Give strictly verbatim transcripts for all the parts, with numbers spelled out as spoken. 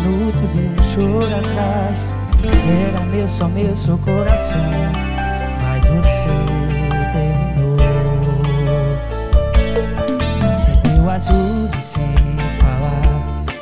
minutos e um choro atrás. Era meu, só meu, seu coração, mas você terminou. Acendeu as luzes sem falar,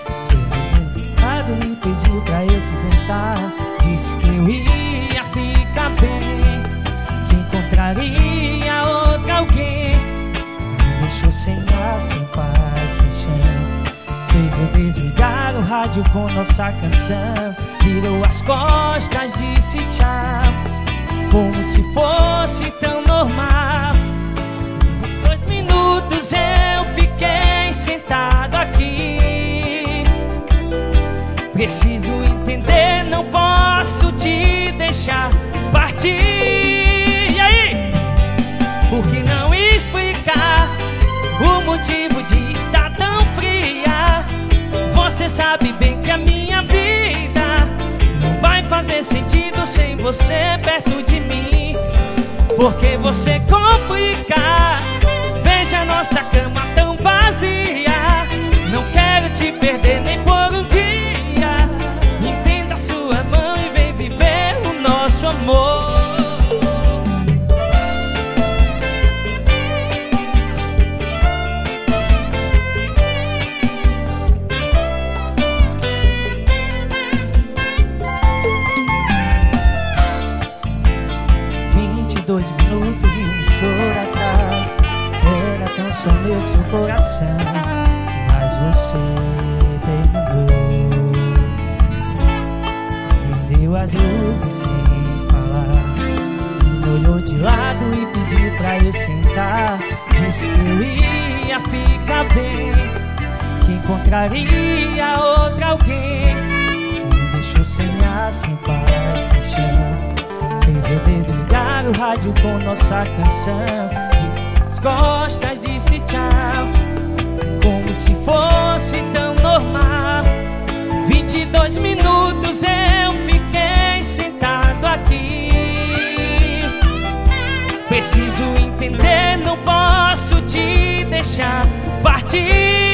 me pediu pra eu tentar. Disse que eu ia ficar bem, que encontraria outra alguém. Me deixou sem ar, sem paz, sem chão. Fez eu desligar o rádio com nossa canção. Virou as costas, disse tchau, como se fosse tão normal. Por dois minutos eu fiquei sentado aqui. Preciso entender, não posso te deixar partir. E aí? Por que não explicar o motivo de estar tão fria? Você sabe bem que a minha vida não vai fazer sentido sem você perto de mim. Porque você complica. Veja nossa cama tão vazia. Não quero te perder nem por um dia. Entenda sua mão e vem viver o nosso amor. Vinte e dois minutos e um choro atrás. Era tão só meu, seu coração, mas você terminou. Acendeu as luzes sem falar, me olhou de lado e pediu pra eu sentar. Disse que eu ia ficar bem, que encontraria outra alguém. Me deixou sem ar, sem paz, sem chão. Fez eu desligar o rádio com nossa canção. De costas disse tchau, como se fosse tão normal. Vinte e dois minutos eu fiquei sentado aqui. Preciso entender, não posso te deixar partir.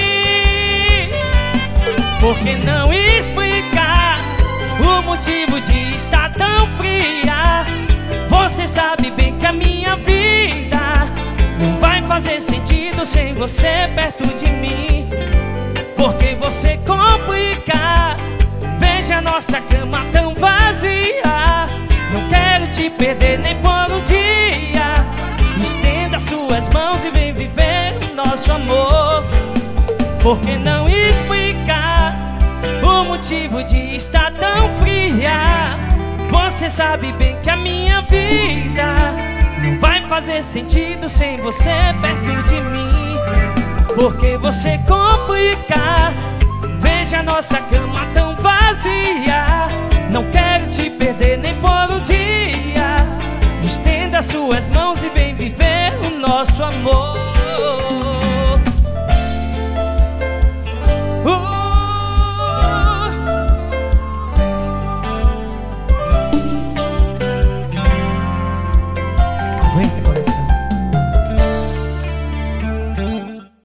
Por que não explicar o motivo de estar tão fria? Você sabe bem que a minha vida não vai fazer sentido sem você perto de mim. Porque você complica. Veja nossa cama tão vazia. Não quero te perder nem por um dia. Estenda suas mãos e vem viver o nosso amor. Por que não explicar o motivo de estar tão fria? Você sabe bem que a minha vida não vai fazer sentido sem você perto de mim. Porque você complica. Veja nossa cama tão vazia. Não quero te perder nem por um dia. Estenda suas mãos e vem viver o nosso amor.